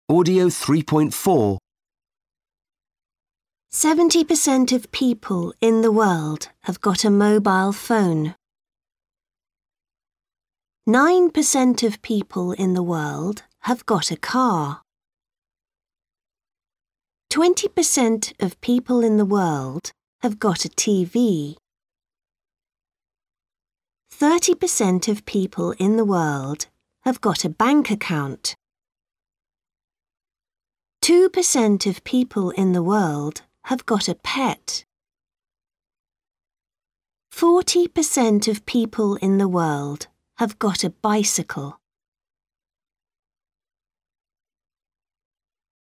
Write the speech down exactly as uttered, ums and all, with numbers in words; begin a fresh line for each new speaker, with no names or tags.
Audio three point four.
seventy percent of people in the world have got a mobile phone. nine percent of people in the world have got a car. twenty percent of people in the world have got a T V. thirty percent of people in the world have got a bank account. two percent of people in the world have got a pet. forty percent of people in the world have got a bicycle.